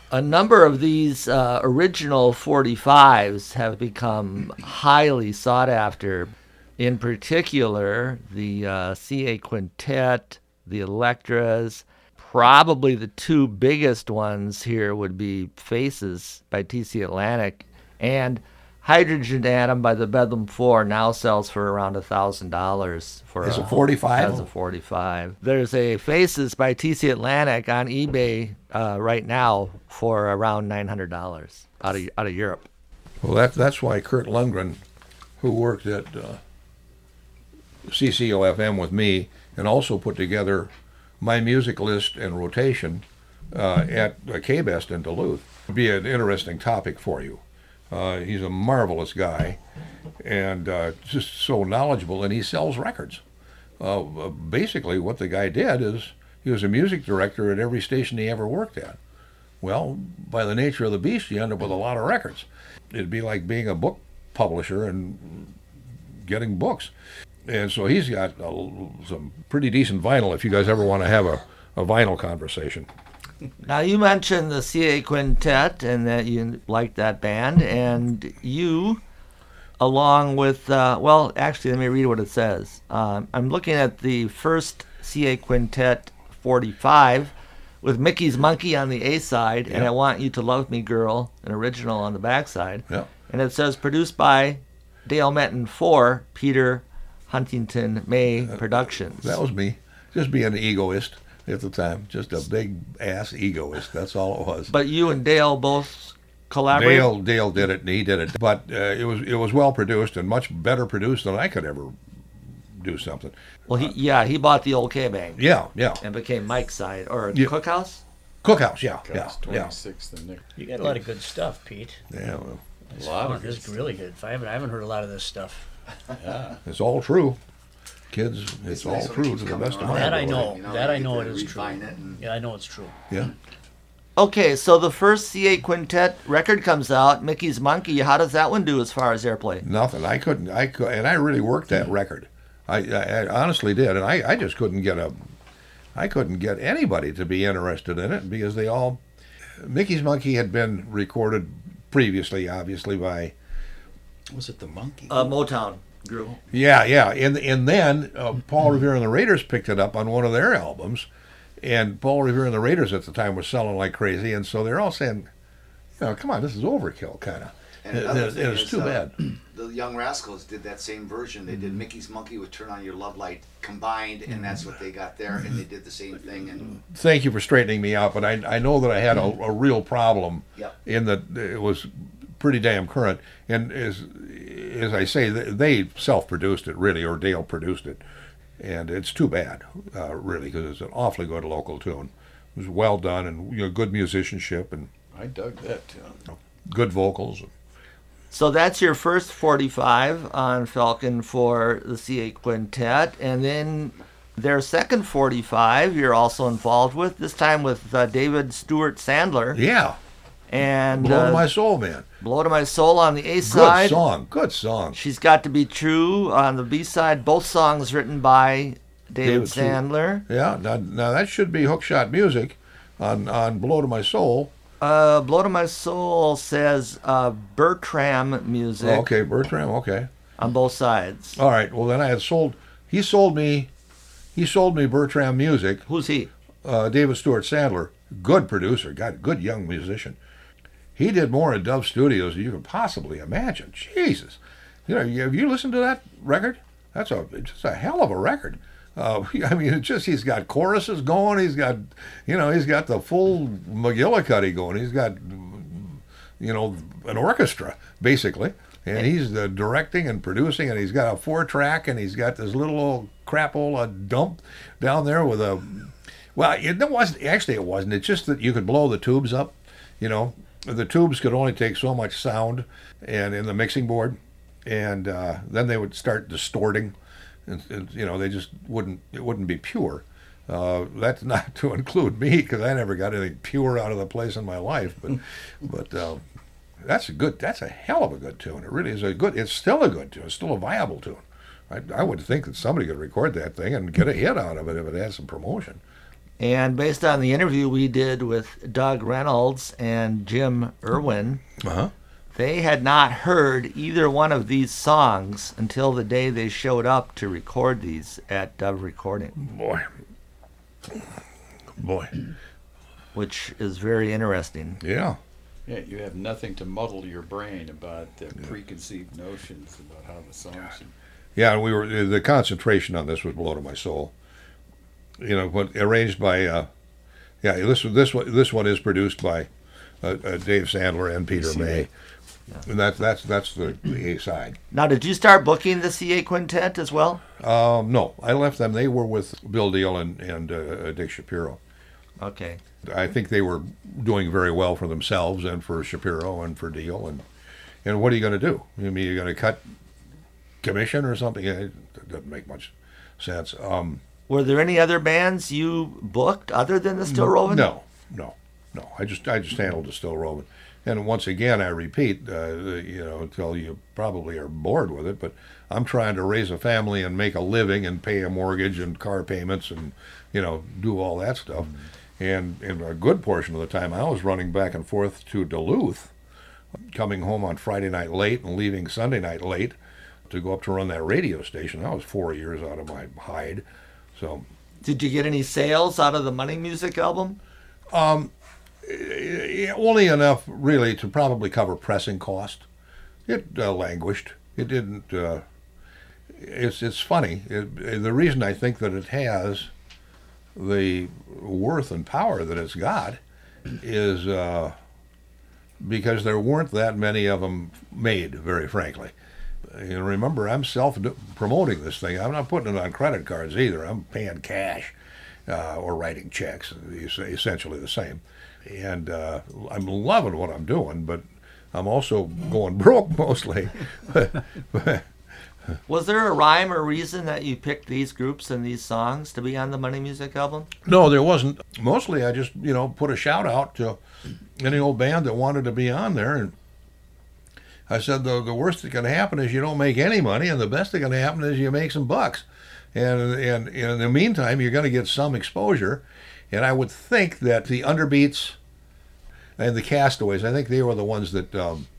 A number of these original 45s have become highly sought after. In particular, the CA Quintet, the Electras. Probably the two biggest ones here would be Faces by TC Atlantic, and Hydrogen Atom by the Bedlam Four now sells for around $1,000 for As a 45? As a 45. There's a Faces by TC Atlantic on eBay right now for around $900 out of Europe. Well, that's why Kurt Lundgren, who worked at CCOFM with me and also put together my music list and rotation at K-Best in Duluth, would be an interesting topic for you. He's a marvelous guy and just so knowledgeable, and he sells records. Basically, what the guy did is he was a music director at every station he ever worked at. Well, by the nature of the beast, you end up with a lot of records. It'd be like being a book publisher and getting books. And so he's got some pretty decent vinyl if you guys ever want to have a vinyl conversation. Now, you mentioned the CA Quintet and that you liked that band, and you, along with, actually, let me read what it says. I'm looking at the first CA Quintet 45 with Mickey's Monkey on the A side, and I Want You to Love Me Girl, an original on the back side. Yep. And it says produced by Dale Menton for Peter Huntington May Productions. That was me, just being an egoist at the time, just a big ass egoist. That's all it was. But you and Dale both collaborated? Dale did it, and he did it. But it was well produced and much better produced than I could ever do something. Well, he bought the old K-Bang. Yeah. And became Mike's side, or Cookhouse? Cookhouse, yeah. 26th and Nick. You got a lot of good stuff, Pete. Yeah, well, A lot of This is really good. I haven't heard a lot of this stuff. Yeah. it's all true. Kids, it's all nice when it true keeps to the coming best of around. my That I ability. know. You That I you know get it to is true. refine it and- Yeah, I know it's true. Yeah. Okay, so the first CA Quintet record comes out, Mickey's Monkey. How does that one do as far as airplay? Nothing. I couldn't. And I really worked that record. I honestly did, and I just couldn't get anybody to be interested in it because they all. Mickey's Monkey had been recorded previously, obviously by. Was it the Monkey? Motown group. Yeah, and then Paul Revere and the Raiders picked it up on one of their albums, and Paul Revere and the Raiders at the time was selling like crazy, and so they're all saying, come on, this is overkill, kind of. And another thing It's is, too bad. The Young Rascals did that same version. They did Mickey's Monkey with Turn On Your Love Light combined, and that's what they got there, and they did the same thing. And Thank you for straightening me out, but I know that I had a real problem in that it was pretty damn current. And as I say, they self-produced it, really, or Dale produced it. And it's too bad, really, because it's an awfully good local tune. It was well done and good musicianship and I dug that tune. good vocals. So that's your first 45 on Falcon for the CA Quintet. And then their second 45 you're also involved with, this time with David Stewart Sandler. Yeah. And Blow to My Soul, man. Blow to My Soul on the A side. Good song. She's Got to Be True on the B side. Both songs written by David Sandler. Yeah, now that should be Hookshot Music on Blow to My Soul. Blow to My Soul says Bertram Music. Oh, okay, Bertram, okay. On both sides. All right, well then he sold me Bertram Music. Who's he? David Stewart Sandler. Good producer, good young musician. He did more at Dove Studios than you could possibly imagine. Jesus. Have you listened to that record? That's just a hell of a record. I mean, he's got choruses going. He's got the full McGillicuddy going. He's got, an orchestra, basically. And he's directing and producing, and he's got a 4-track, and he's got this little old crapola dump down there with a... Well, it wasn't. It's just that you could blow the tubes up, The tubes could only take so much sound and in the mixing board, and then they would start distorting. And they just it wouldn't be pure. That's not to include me, because I never got anything pure out of the place in my life. But that's a hell of a good tune. It really is it's still a good tune. It's still a viable tune. I would think that somebody could record that thing and get a hit out of it if it had some promotion. And based on the interview we did with Doug Reynolds and Jim Irwin, Uh-huh. they had not heard either one of these songs until the day they showed up to record these at Dove Recording, Boy. which is very interesting. Yeah. Yeah, you have nothing to muddle your brain about the preconceived notions about how the songs should. Yeah, and the concentration on this was blow to my soul. Arranged by, this one is produced by Dave Sandler and Peter May, and that's the A side. Now, did you start booking the CA Quintet as well? No, I left them. They were with Bill Deal and Dick Shapiro. Okay. I think they were doing very well for themselves and for Shapiro and for Deal. And what are you going to do? I mean, you're going to cut commission or something? It doesn't make much sense. Were there any other bands you booked other than the Still Rovin'? No. I just handled the Still Rovin'. And once again, I repeat, until you probably are bored with it, but I'm trying to raise a family and make a living and pay a mortgage and car payments and, do all that stuff. And a good portion of the time, I was running back and forth to Duluth, coming home on Friday night late and leaving Sunday night late to go up to run that radio station. I was 4 years out of my hide. So, Did you get any sales out of the Money Music album? only enough really to probably cover pressing cost. It languished. It didn't. It's funny. The reason I think that it has the worth and power that it's got is because there weren't that many of them made, very frankly. Remember, I'm self-promoting this thing. I'm not putting it on credit cards either. I'm paying cash or writing checks, essentially the same. And I'm loving what I'm doing, but I'm also going broke mostly. Was there a rhyme or reason that you picked these groups and these songs to be on the Money Music album? No, there wasn't. Mostly I just, put a shout out to any old band that wanted to be on there. And I said, the worst that can happen is you don't make any money, and the best that can happen is you make some bucks. And in the meantime, you're going to get some exposure. And I would think that the Underbeats and the Castaways, I think they were the ones that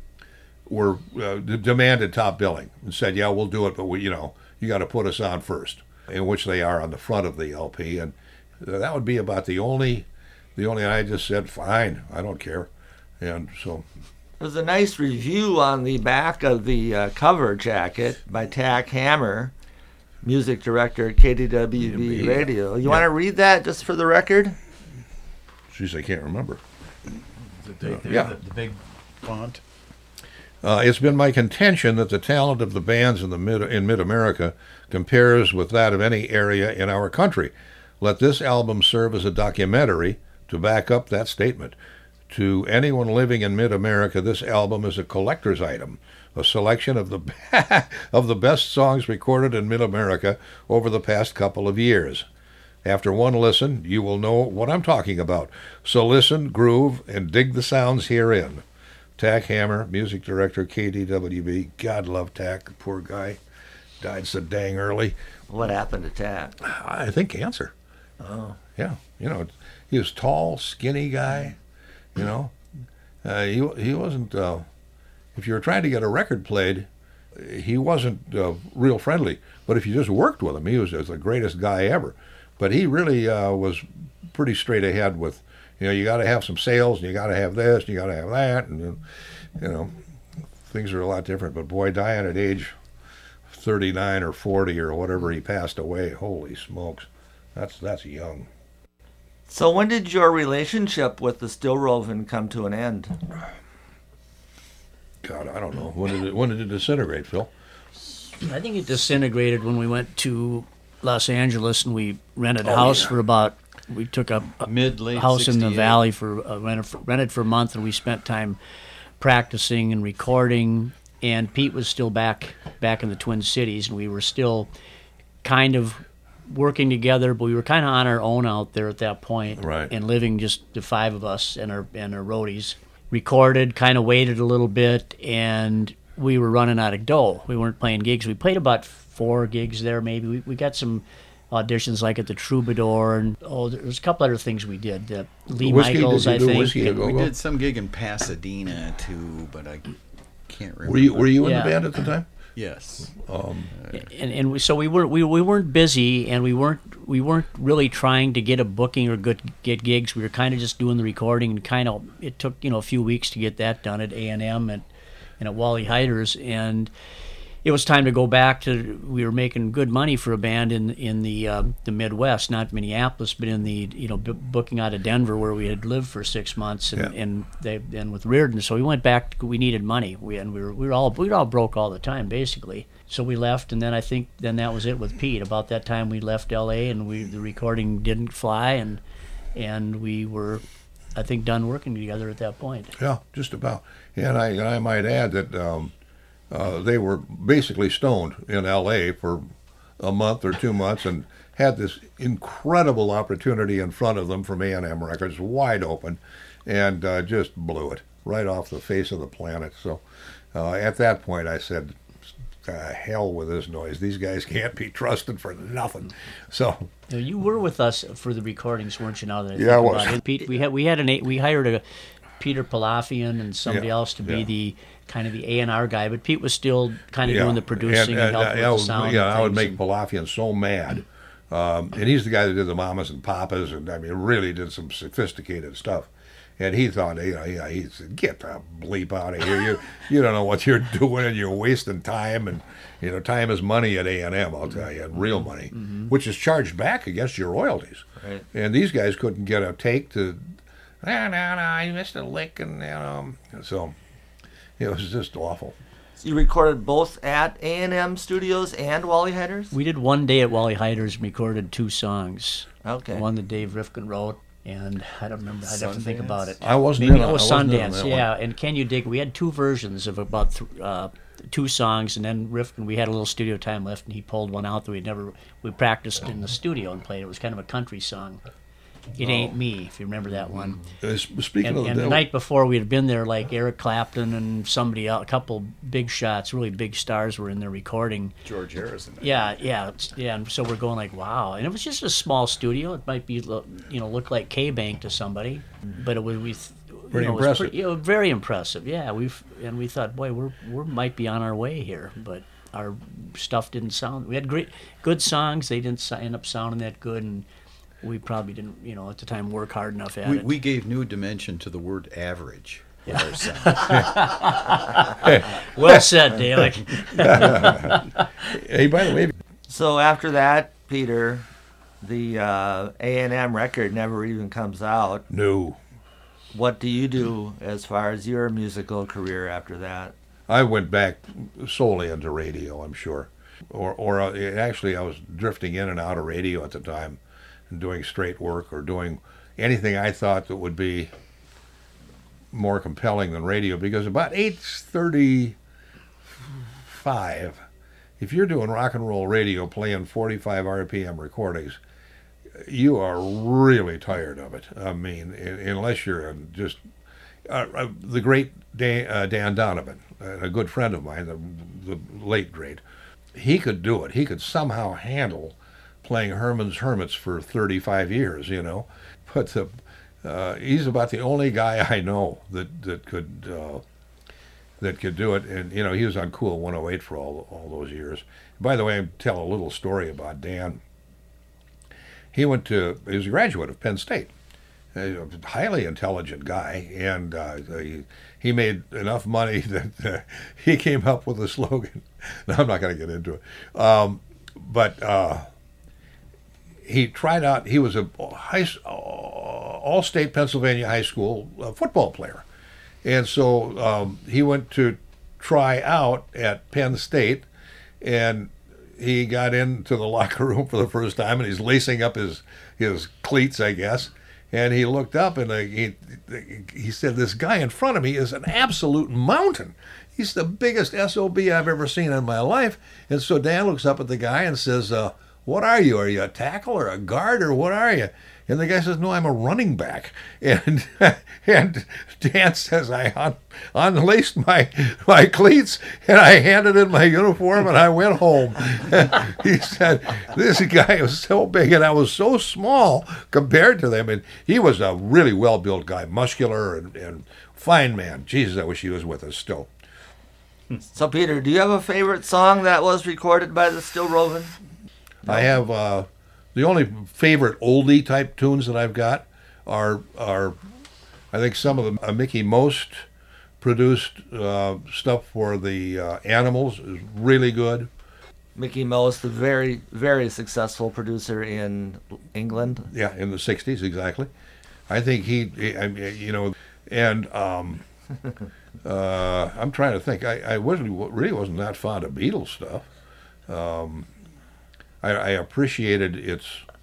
demanded top billing and said, yeah, we'll do it, but you got to put us on first, in which they are on the front of the LP. And that would be about the only I just said, fine, I don't care. And so There's a nice review on the back of the cover jacket by Tack Hammer, music director at KDWB Radio. You want to read that just for the record? Jeez, I can't remember. The big font. It's been my contention that the talent of the bands in Mid-America compares with that of any area in our country. Let this album serve as a documentary to back up that statement. To anyone living in Mid-America, this album is a collector's item, a selection of the best songs recorded in Mid-America over the past couple of years. After one listen, you will know what I'm talking about. So listen, groove, and dig the sounds herein. Tack Hammer, music director, KDWB. God love Tack, the poor guy. Died so dang early. What happened to Tack? I think cancer. Oh. Yeah, he was tall, skinny guy. He wasn't. If you were trying to get a record played, he wasn't real friendly. But if you just worked with him, he was the greatest guy ever. But he really was pretty straight ahead with, you got to have some sales, and you got to have this, and you got to have that, and things are a lot different. But boy, dying at age 39 or 40 or whatever he passed away, holy smokes, that's young. So when did your relationship with the Still Rovin' come to an end? God, I don't know. When did it disintegrate, Phil? I think it disintegrated when we went to Los Angeles and we rented a house for we took a Mid-late house in the 68. valley rented for a month, and we spent time practicing and recording. And Pete was still back in the Twin Cities, and we were still kind of working together, but we were kind of on our own out there at that point, Right. and living just the five of us and our roadies. Recorded, kind of waited a little bit, and we were running out of dough. We weren't playing gigs. We played about 4 gigs there, maybe. We got some auditions like at the Troubadour, and there's a couple other things we did. Lee Whiskey, Michaels, did you I do think. Whiskey a We Go-Go? did some gig in Pasadena too, but I can't remember. Were you in Yeah. the band at the time? Yes. So we weren't busy, and we weren't really trying to get a booking or get gigs. We were kind of just doing the recording, and it took a few weeks to get that done at A&M and at Wally Heider's, and it was time to go back to. We were making good money for a band in the Midwest, not Minneapolis, but in the booking out of Denver where we had lived for 6 months, and with Reardon. So we went back. We needed money. We were all broke all the time basically. So we left, and then I think that was it with Pete. About that time we left L.A. and the recording didn't fly, and we were, I think, done working together at that point. Yeah, just about. And I might add that they were basically stoned in L.A. for a month or 2 months and had this incredible opportunity in front of them from A&M Records, wide open, and just blew it right off the face of the planet. So at that point I said, hell with this noise. These guys can't be trusted for nothing. So Now, you were with us for the recordings, weren't you? Now that I Yeah, I think was. about it. Pete, we hired a Peter Palafian and somebody else to be the kind of the A&R guy, but Pete was still kind of doing the producing and helping with the sound. I would make and Palafian so mad. And he's the guy that did the Mamas and Papas, and I mean, really did some sophisticated stuff. And he thought, he said, "Get the bleep out of here! You don't know what you're doing, and you're wasting time. And time is money at A&M. I'll tell you, real money, which is charged back against your royalties. Right. And these guys couldn't get a take to. No, I missed a lick, and so it was just awful. So you recorded both at A&M Studios and Wally Heider's? we did one day at Wally Heider's and recorded 2 songs. Okay. One that Dave Rifkin wrote, and I don't remember. I'd have to think about it. I wasn't Maybe in. it was I wasn't in on Sundance, that yeah. one. And Can You Dig? We had 2 versions of about 2 songs, and then Rifkin, we had a little studio time left, and he pulled one out that we practiced in the studio and played. It was kind of a country song. It Ain't Me, if you remember that one. Speaking of And the night before, we had been there, like Eric Clapton and somebody else, a couple big shots, really big stars were in there recording. George Harrison. Yeah. And so we're going like, wow. And it was just a small studio. It might be, look like K-Bank to somebody, but it was Pretty impressive. Very impressive. Yeah, we thought, boy, we might be on our way here, but our stuff didn't sound. We had good songs. They didn't end up sounding that good, and we probably didn't, at the time, work hard enough at it. We gave new dimension to the word average. Yeah. Well said, Dale. Hey, by the way, So after that, Peter, the A&M record never even comes out. no. What do you do as far as your musical career after that? I went back solely into radio, I'm sure. Or actually, I was drifting in and out of radio at the time and doing straight work or doing anything I thought that would be more compelling than radio, because about 8:35, if you're doing rock and roll radio playing 45 RPM recordings, you are really tired of it. I mean, unless you're just the great Dan Donovan, a good friend of mine, the late great, he could do it. He could somehow handle playing Herman's Hermits for 35 years, But he's about the only guy I know that could do it. And he was on Cool 108 for all those years. By the way, I'll tell a little story about Dan. He was a graduate of Penn State, a highly intelligent guy, and he made enough money that he came up with a slogan. No, I'm not going to get into it. But he tried out. He was a all-state Pennsylvania high school football player, and so he went to try out at Penn State, and he got into the locker room for the first time, and he's lacing up his cleats, I guess. And he looked up, and he said, "This guy in front of me is an absolute mountain. He's the biggest SOB I've ever seen in my life." And so Dan looks up at the guy and says, "What are you? Are you a tackle or a guard, or what are you?" And the guy says, no, I'm a running back. And and Dan says, I unlaced my cleats and I handed in my uniform and I went home. He said, this guy was so big and I was so small compared to them. And he was a really well-built guy, muscular and fine man. Jesus, I wish he was with us still. So, Peter, do you have a favorite song that was recorded by the Still Rovin'? I have the only favorite oldie type tunes that I've got are I think some of the Mickey Most produced stuff for the Animals is really good. Mickey Most, the very, very successful producer in England. Yeah, in the 60s, exactly. I think and I'm trying to think. I really wasn't that fond of Beatles stuff. I appreciated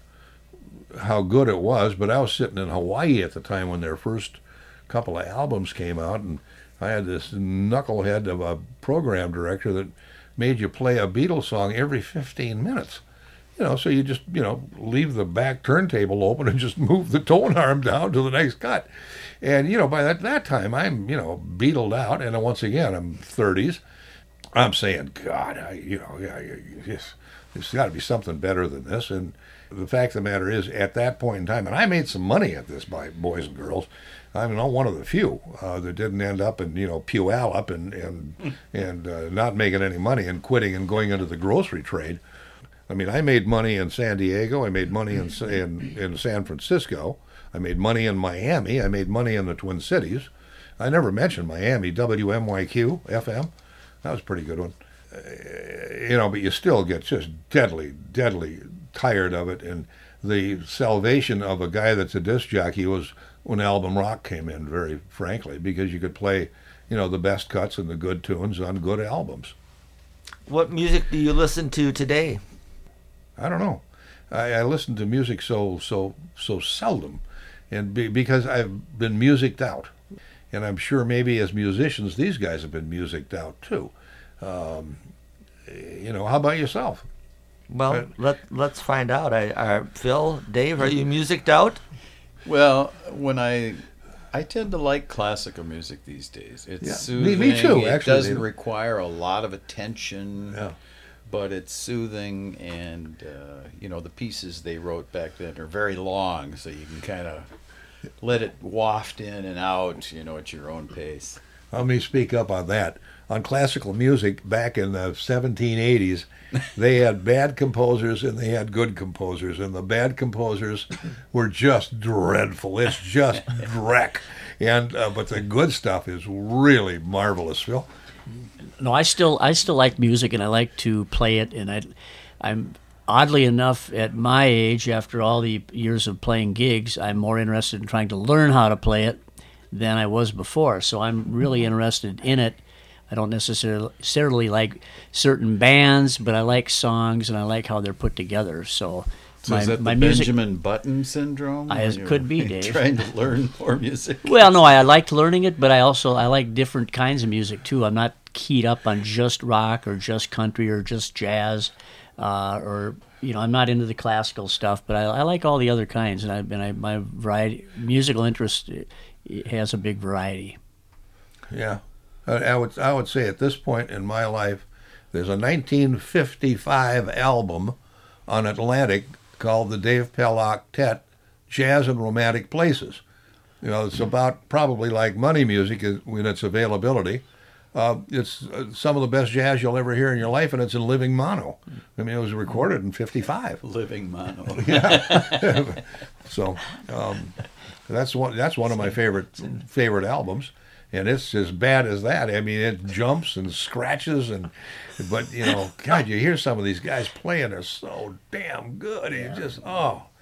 how good it was, but I was sitting in Hawaii at the time when their first couple of albums came out, and I had this knucklehead of a program director that made you play a Beatles song every 15 minutes. So you just, leave the back turntable open and just move the tone arm down to the next cut. And, by that time, I'm, Beatled out, and once again, I'm 30s. I'm saying, God, there's got to be something better than this. And the fact of the matter is, at that point in time, and I made some money at this, by boys and girls. I'm one of the few that didn't end up in Puyallup and not making any money and quitting and going into the grocery trade. I mean, I made money in San Diego. I made money in San Francisco. I made money in Miami. I made money in the Twin Cities. I never mentioned Miami. WMYQ FM. That was a pretty good one. But you still get just deadly tired of it. And the salvation of a guy that's a disc jockey was when Album Rock came in, very frankly, because you could play, the best cuts and the good tunes on good albums. What music do you listen to today? I don't know. I listen to music so seldom, and because I've been musicked out, and I'm sure maybe as musicians these guys have been musicked out too. How about yourself? Well, let's find out. Phil, Dave, are you musicked out? Well, when I tend to like classical music these days. It's soothing. Me too. It actually, doesn't require a lot of attention. Yeah. But it's soothing, and the pieces they wrote back then are very long, so you can kind of let it waft in and out, at your own pace. Let me speak up on that. On classical music, back in the 1780s, they had bad composers and they had good composers, and the bad composers were just dreadful. It's just dreck, and but the good stuff is really marvelous, Phil. No, I still like music, and I like to play it. And I'm oddly enough, at my age, after all the years of playing gigs, I'm more interested in trying to learn how to play it than I was before. So I'm really interested in it. I don't necessarily like certain bands, but I like songs and I like how they're put together. So is that the music, Benjamin Button syndrome? It could be, Dave. Trying to learn more music. Well, no, I liked learning it, but I like different kinds of music too. I'm not keyed up on just rock or just country or just jazz, or I'm not into the classical stuff, but I like all the other kinds, and my variety musical interest has a big variety. Yeah, I would say at this point in my life, there's a 1955 album on Atlantic called the Dave Pell Octet, Jazz and Romantic Places. It's about probably like money music in its availability. It's some of the best jazz you'll ever hear in your life, and it's in living mono. I mean, it was recorded in '55. Living mono. Yeah. So that's one of my favorite albums, and it's as bad as that. I mean, it jumps and scratches, but God, you hear some of these guys playing, they're so damn good. You just